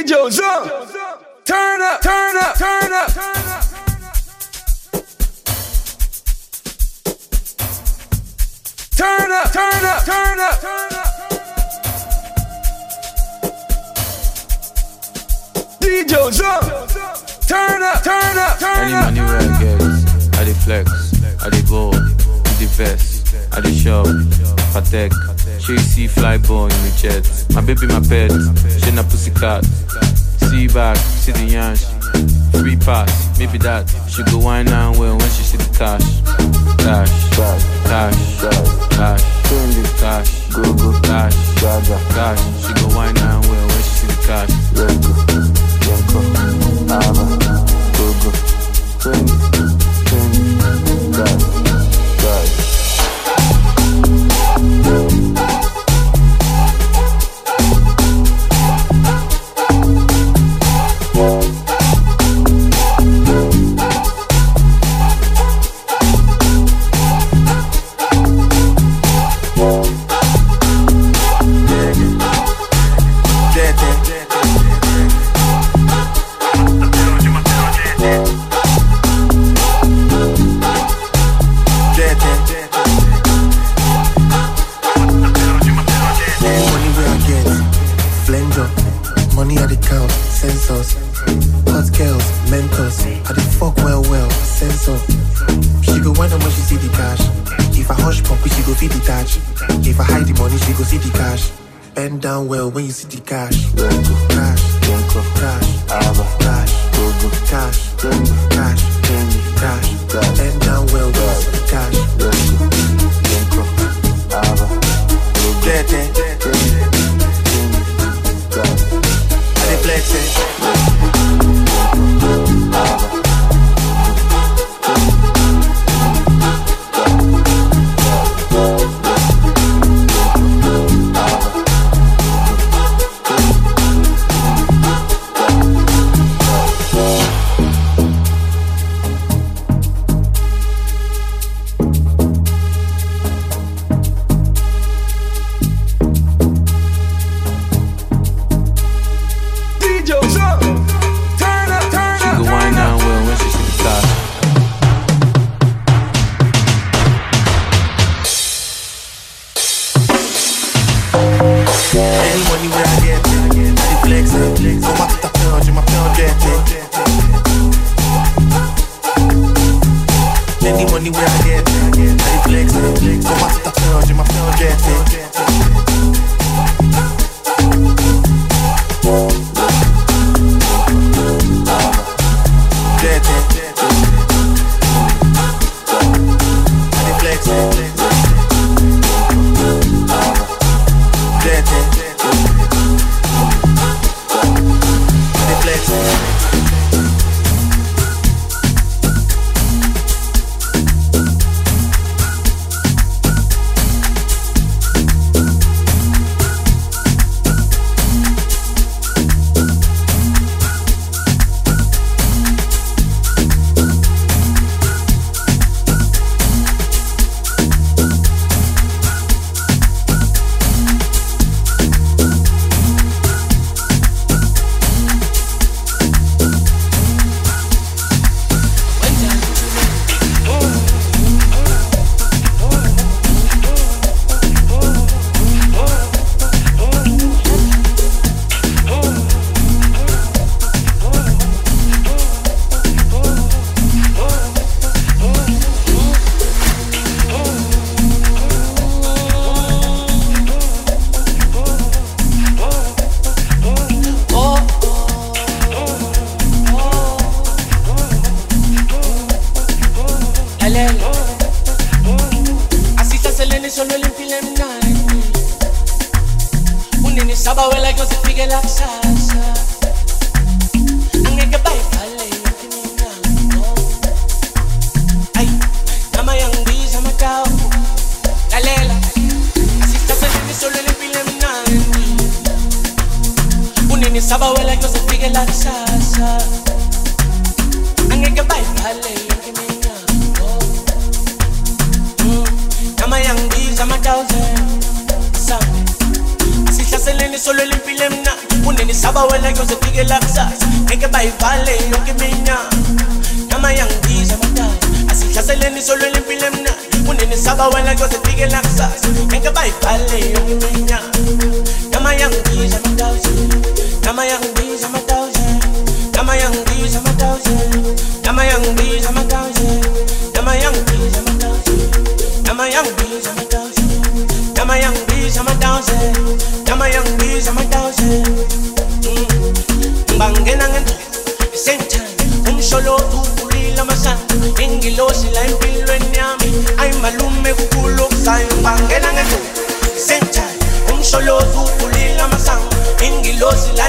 DJ Zone, turn up, turn up, turn up, turn up. Turn up, turn up, turn up, turn up. DJ Zone, turn up, turn up, turn up. Any money where I get, I dey flex, I dey ball, I dey vest, I dey shop, Patek, Chasey fly ball in the jet. My baby, my pet, she na pussycat. See back, see the yansh, free pass, maybe that. She go wine and well when she see the cash. Cash, cash, cash, cash, cash, go go cash, cash. She go wine and well when she see the cash. Yanko, Ava, go go, cash. Well, when you see the cash, cash, cash, cash, cash, cash, cash, and down well, when you see the cash, I dey flex it. Asihlaseleni solo limpilo emnandi kunenisaba wena kuyozefike la kusasa ngeke bayivale yonke iminyaka nama yangibiza madazi asihlaseleni solo limpilo emnandi kunenisaba wena kuyozefike la kusasa ngeke bayivale yonke iminyaka nama yangibiza madazi nama yangibiza madazi nama yangibiza madazi nama yangibiza madazi nama yangibiza madazi nama yangibiza madazi nama yangibiza madazi nama yangibiza madazi bangena ngendlela same time umsholo ukulila masana ingilosi la empilweni yami ay malume kukhulu okuzayo bangena ngendlela same time umsholo ukulila masana ingilosi la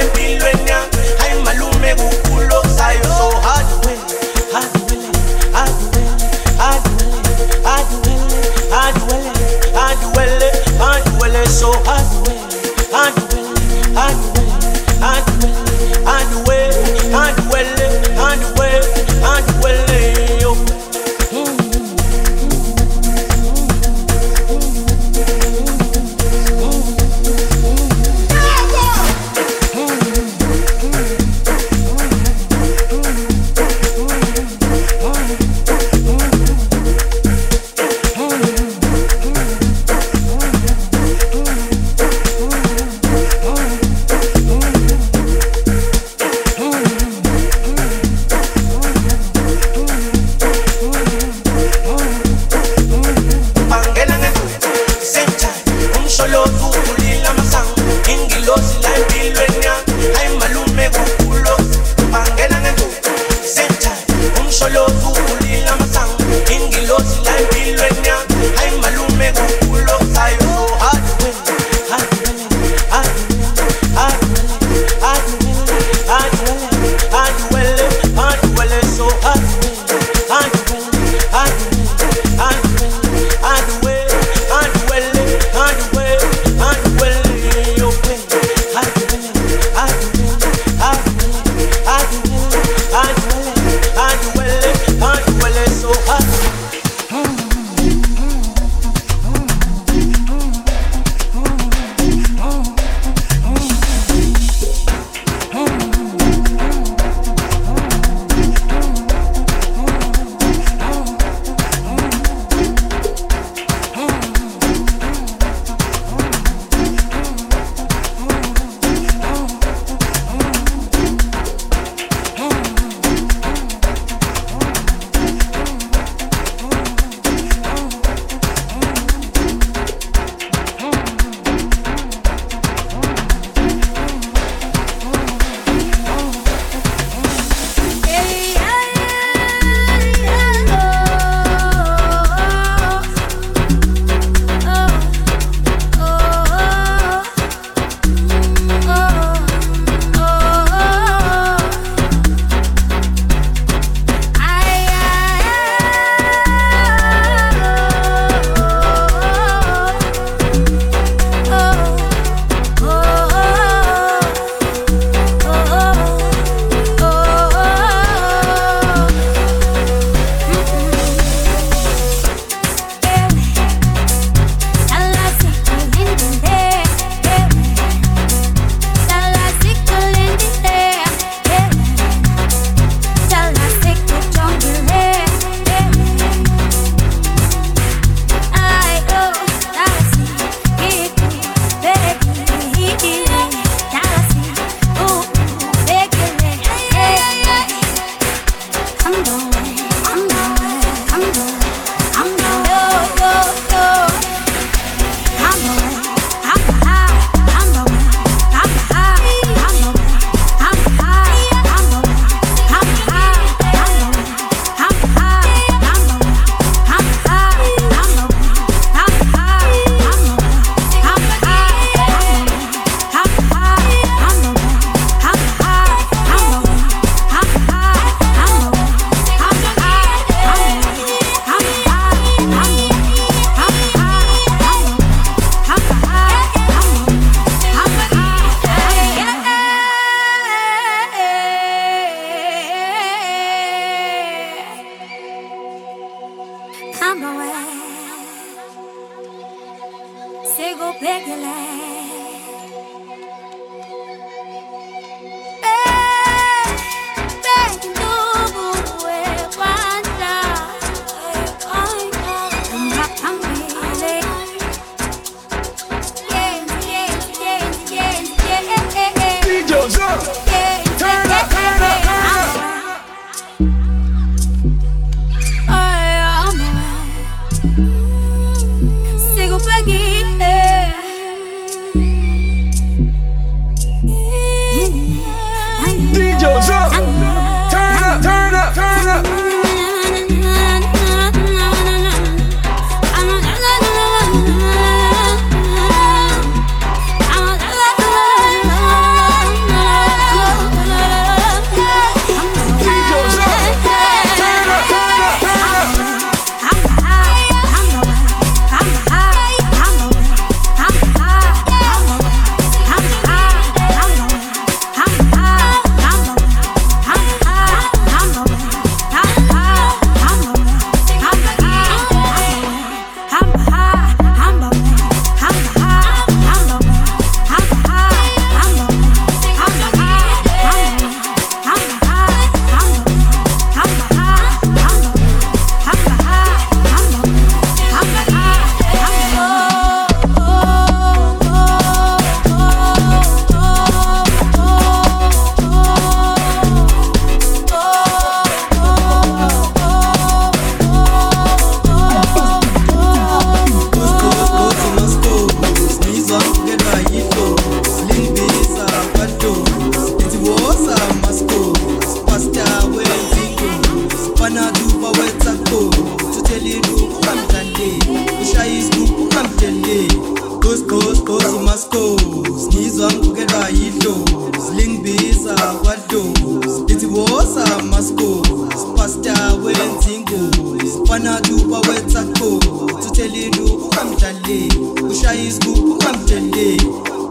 wadlozi lithi woza maskos pasta wenzingozi fana duba wetsako tuthelini ungamdlaleli ushaya isigubhu ungamdeleli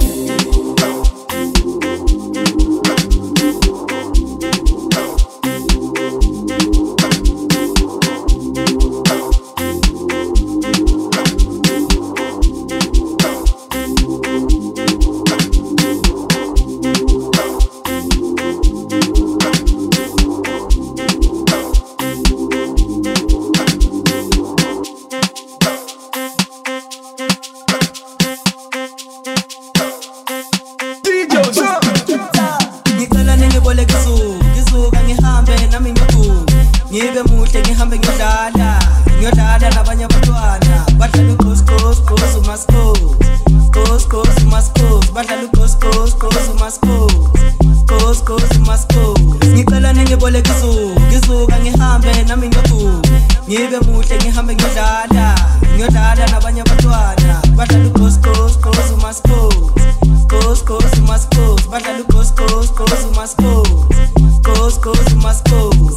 ngibe muhle ngihambe ngiyodlala nabanye abantwana badlala ugoskos umaskos goskos umaskos badlala ugoskos umaskos umaskos ngicela ningiboleke izuka ngihambe nami ngibe muhle ngihambe ngiyodlala nabanye abantwana badlala ugoskos umaskos goskos umaskos badlala ugoskos umaskos goskos umaskos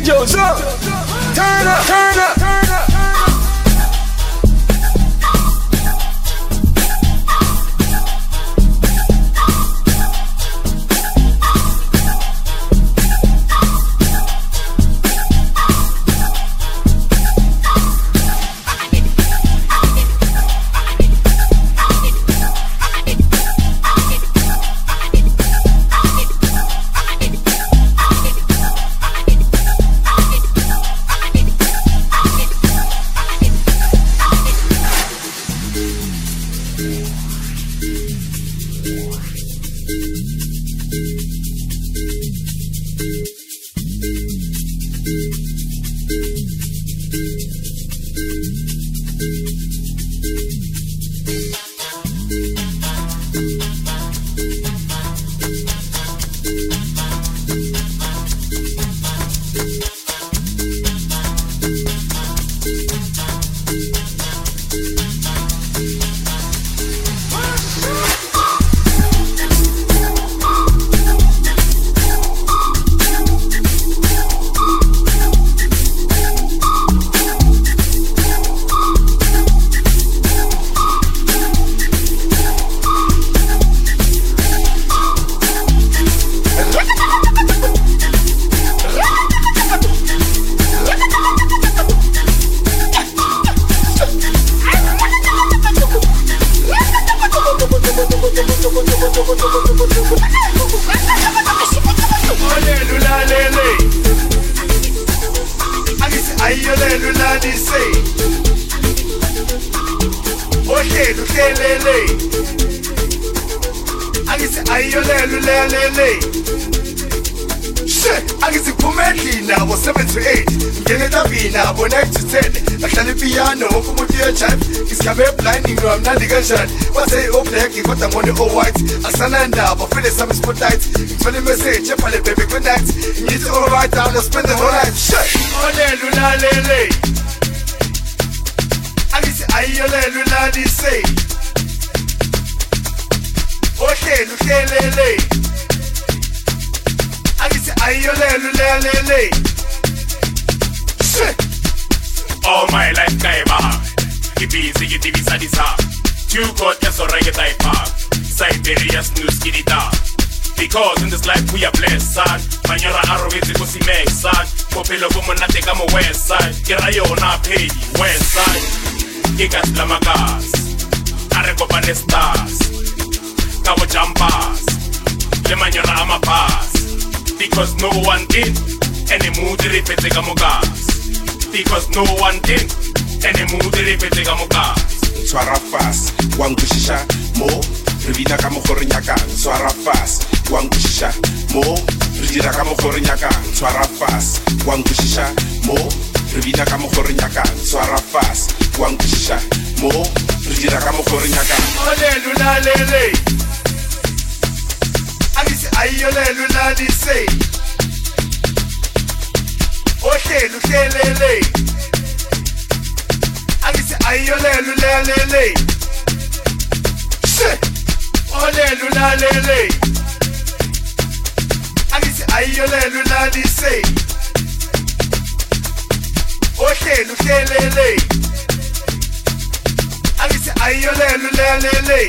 DJ Zone, turn up, turn up, turn up. All my life kaiba Kibizi gitibisa disa Tuko teso reggae park Siberia snooze kidita Because in this life we are blessed, son. Manyara arrowezi kusimek, son. Popelo bumonate kama west side. Kirayo na pay, west side. Gigas lamagas Areko stars Kawo jampas Le manyara ama pass Because no one did Any mood repete kama gas Because no one did Any mood repete kama gas Swara fast, wangushisha mo Rivina kama khorinyaka, swara fast Wangushisha mo Rijira kama khorinyaka, swara fast Wangushisha mo Rivina kama khorinyaka, swara fast Wangushisha mo Rijira kama khorinyaka Olelu la lele Agisi ayolelu la dise Olelu lele Agisi ayolelu la lele Olelu la lele Agisi ayolelu la dise Olelu lele Agisi ayolelu la lele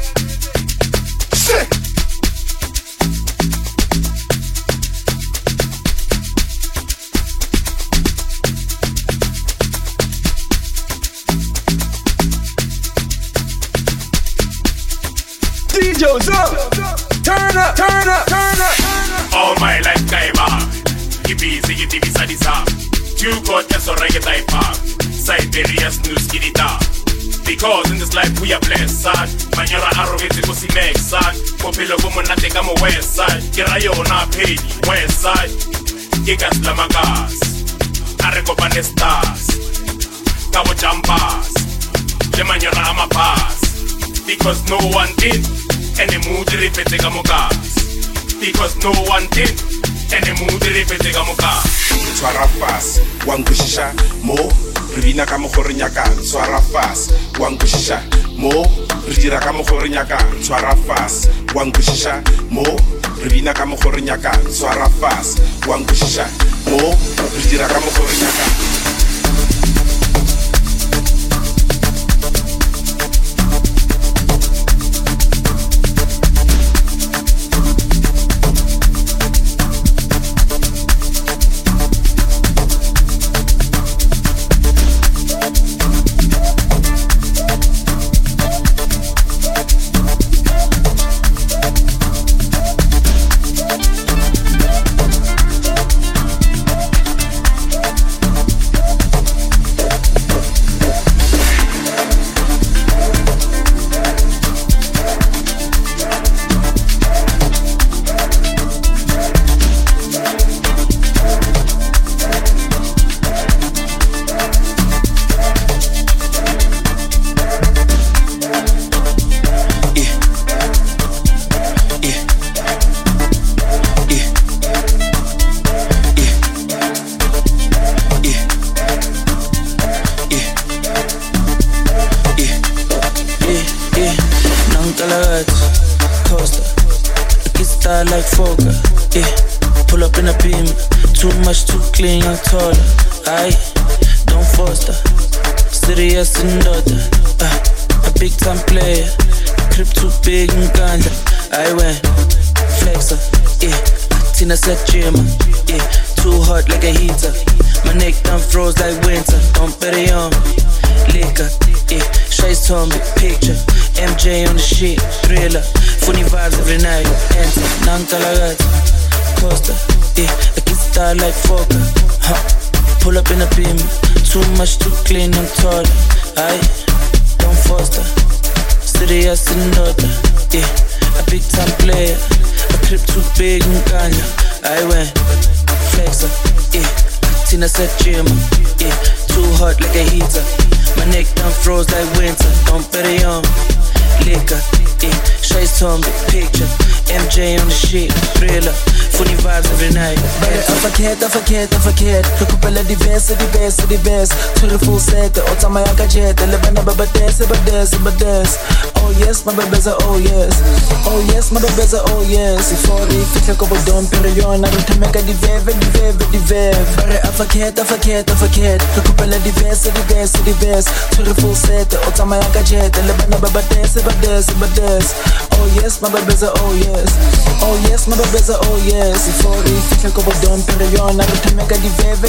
DJ Zone, turn up, turn up, turn up. All my life kaiba Kibizi gitibisa disa Tuko teso reggae park Siberia snooze kidita Because in this life we are blessed, son. Manyara arrowezi kusimek, son. Popelo bumonate kama west side. Kirayo na pay, west side. Gigas lamagas Areko stars Kawo jampas Le manyara ama pass Because no one did Any mood repete kama gas Because no one did Any mood repete kama gas Swara fast, wangushisha mo Rivina kama khorinyaka, swara fast Wangushisha mo Rijira kama khorinyaka, swara fast Wangushisha mo Rivina kama khorinyaka, swara fast Wangushisha mo dira ka mokgwa o re nyakang. Like Fokker, yeah. Pull up in a beam, too much, too clean, young taller. Aye, don't foster. Serious and daughter, a big time player. Crib too big and ganja. I went flexer, yeah. Tina said gym, yeah. Too hot like a heater. My neck done froze like winter. Don't bet it on liquor, yeah. Shay's told me picture. MJ on the shit, thriller. Funny vibes every night. Enter, Nangkalagat, Costa, yeah. I get style like Fokker, huh. Pull up in a beam, too much, too clean, I'm taller. Aye, don't foster. Serious and daughter, yeah. A big time player. A crib too big and ganja. I went flexer, yeah. Tina said gym, yeah. Too hot like a heater. My neck done froze like winter. Don't bet it on liquor, yeah. Shay's told me picture. MJ on the shit, thriller. Funny vibes every night. I forget. Recupera di best. To the full set, otama ya gadget. Lebana baba dance. Oh yes, my baby's a oh yes. Oh yes, my baby's a oh yes. If all the fitla ko bodon perion, I don't make a divev. But I forget. Recupera di best. To the full set, otama ya gadget. Lebana baba dance. Oh yes, my baby's a oh yes. Oh yes, my baby's a oh yes. If all the fitla ko bodon perion, I don't make a divev.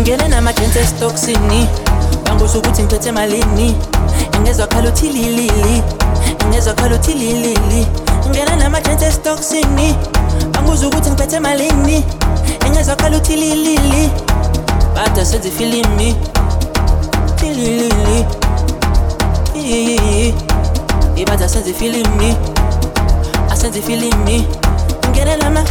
ngene nama-chance estoksini banguza ukuthi ngiphethe malini ngezwa khala uthi lilili ngezwa khala uthi lilili ngene nama-chance estoksini banguza ukuthi ngiphethe malini ngezwa khala uthi lilili bada senze filimi lilili ibada senze filimi asenze filimi ngene nama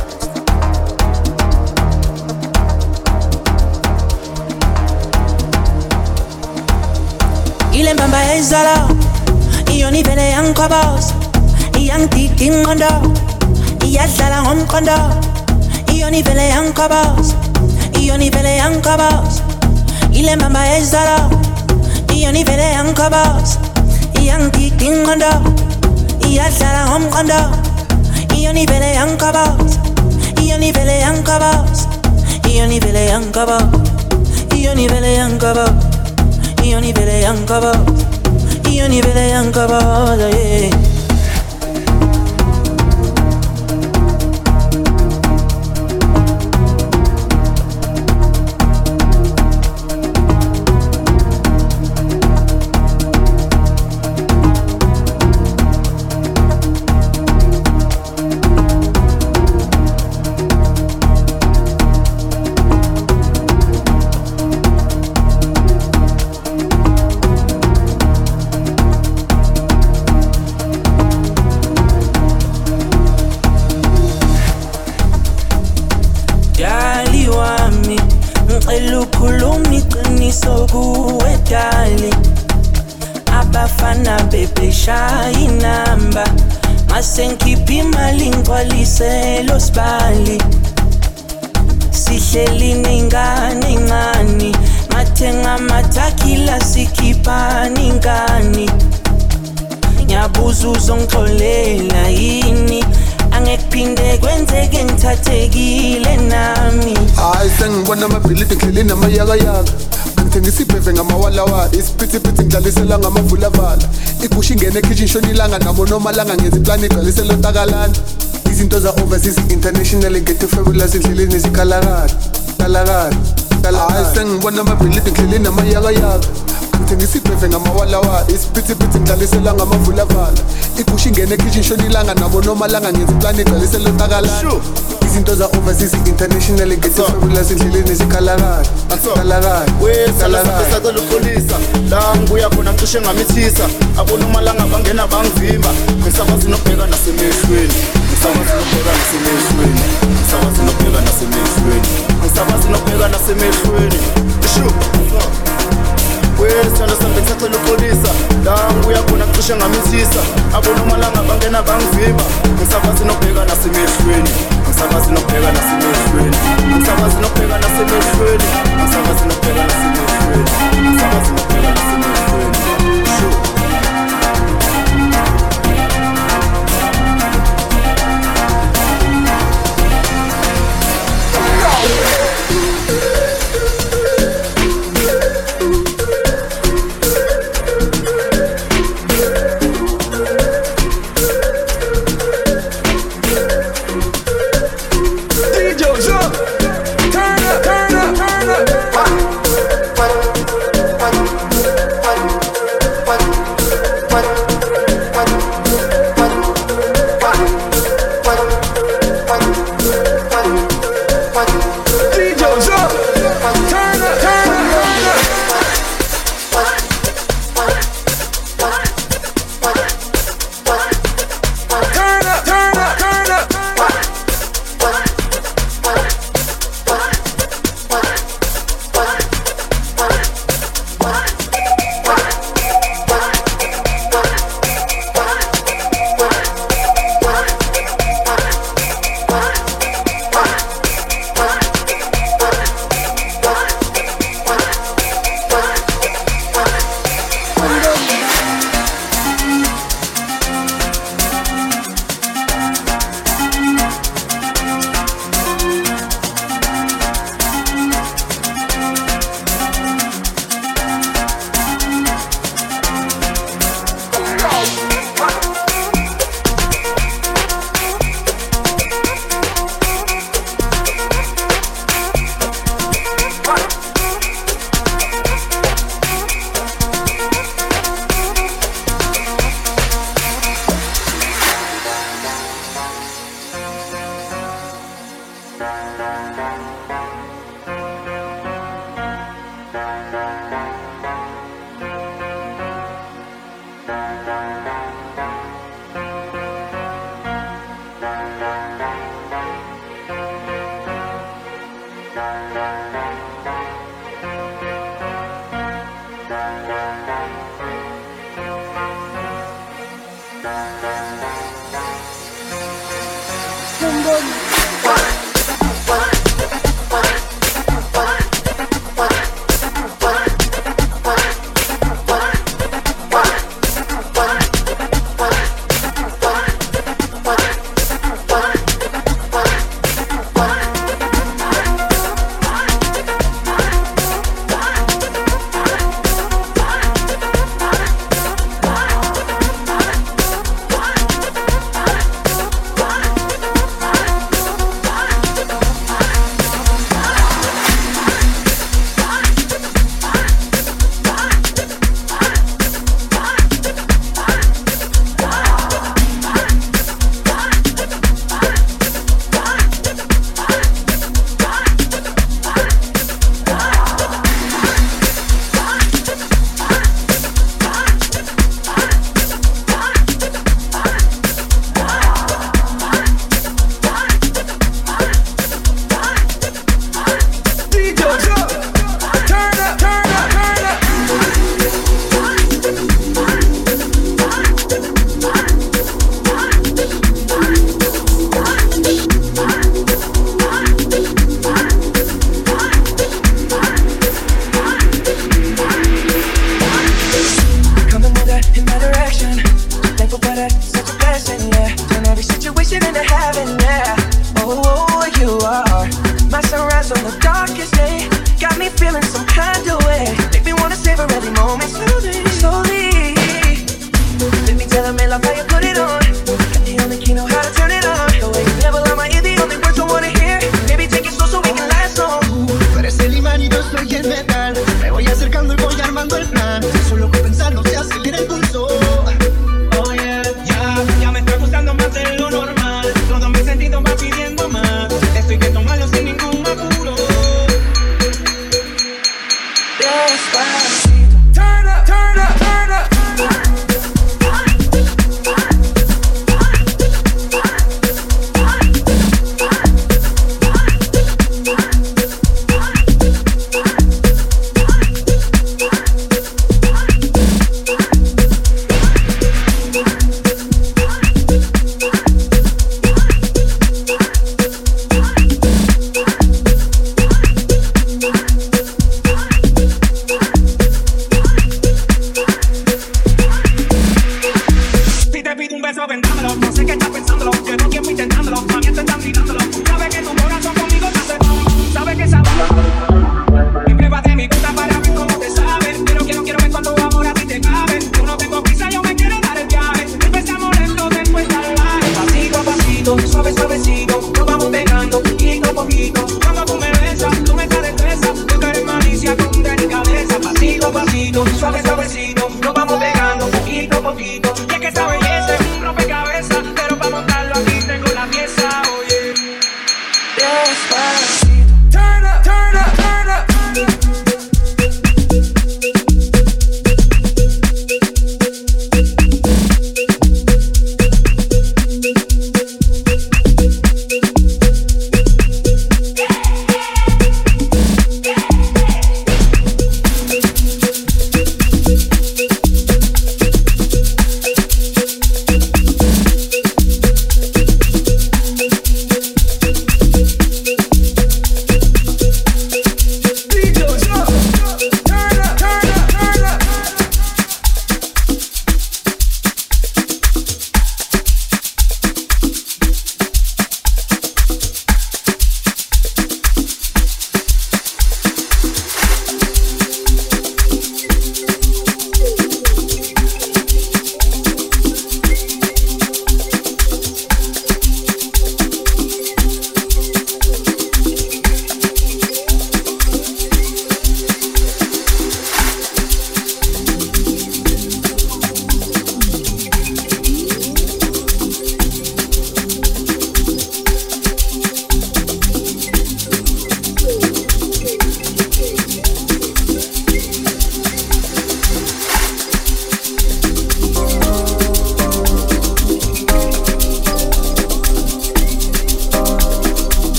ile mbamba ezala iyoni vele yankobos iyangididi ingqondo iyadlala ngomqondo iyoni vele yankobos iyoni vele yankobos ile mbamba ezala iyoni vele yankobos iyangididi ingqondo iyadlala ngomqondo iyoni vele yankobos iyoni vele yankobos iyoni vele yankobos iyoni vele yankobos iyoni vele yankobos iyoni vele yankobos yeah. Abafana bebesha inamba masengikhipha imali ngigcwaliselo sibali sihleli nengane encane mathenga amathakila sikhipha ingane ngiyabuza uzongixolela yini angekuphinde kwenzeke ngithathekile nami hayi sengibona amabhilidi ngidlile namayakayaka ngisibheve ngamawalawala isiphithiphithi ngidlalisela ngamavulavala igusha ingene ekitchen shonilanga nabo nomalanga ngenza iplani igcwalisela ntakalana izinto za-overseas international ngete-fabulous endleleni zikhalakala hayi sengibona amabhilidi ngidlile namayakayaka ngisibheve ngamawalawala isiphithiphithi ngidlalisela ngamavulavala igusha ingene ekitchen shonilanga nabo nomalanga ngenza iplani igcwalisela ntakalana izinto za-overseas international ngete-fabulous endleleni zikhalakala sacela uxolisa la ngibuya khona ngicishe ngamithisa abonomalanga bangena bangivimba ngisakwazi nokubheka nasemehlweni ngisakwazi nokubheka nasemehlweni sithanda sambe ngisacela uxolisa la ngibuya khona ngicishe ngamithisa abonomalanga bangena bangivimba ngisakwazi nokubheka nasemehlweni ngisakwazi nokubheka nasemehlweni ngisakwazi nokubheka nasemehlweni ngisakwazi nokubheka nasemehlweni ngisakwazi nokubheka nasemehlweni Turn up.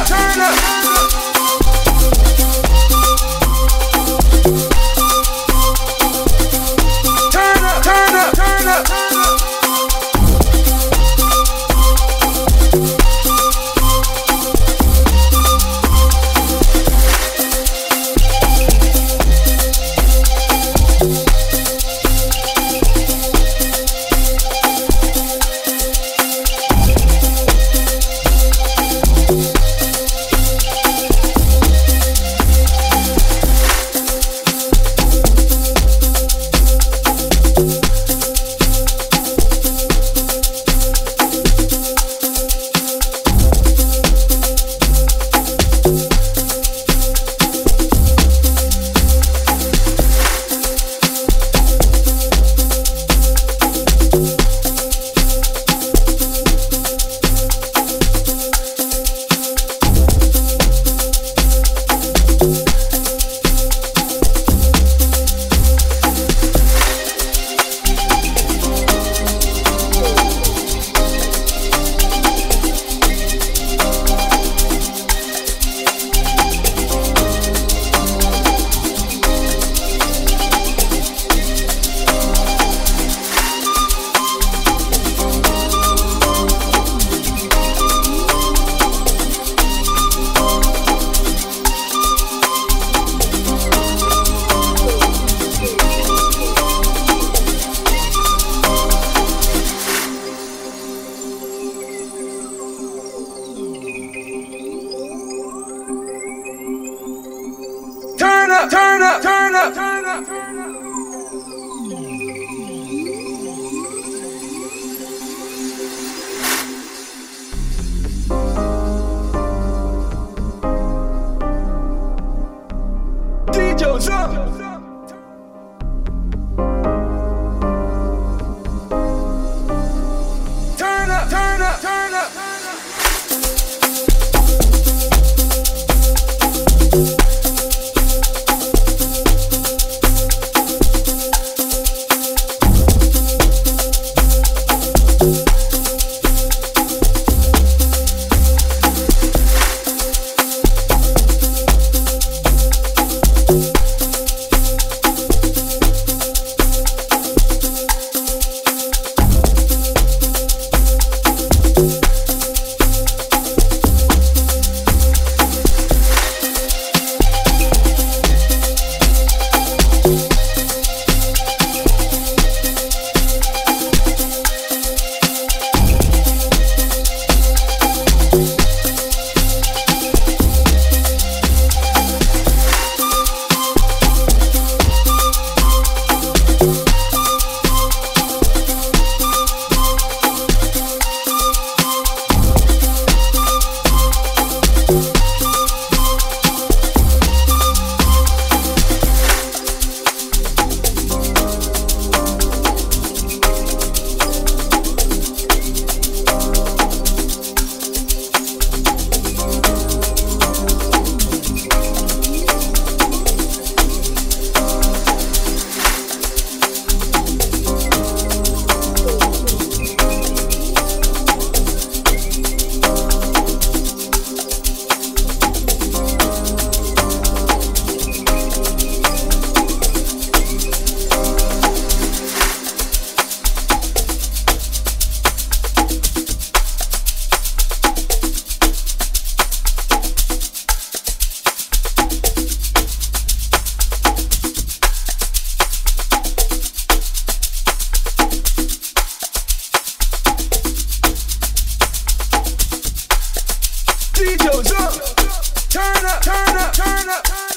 Turn up, turn up, turn up.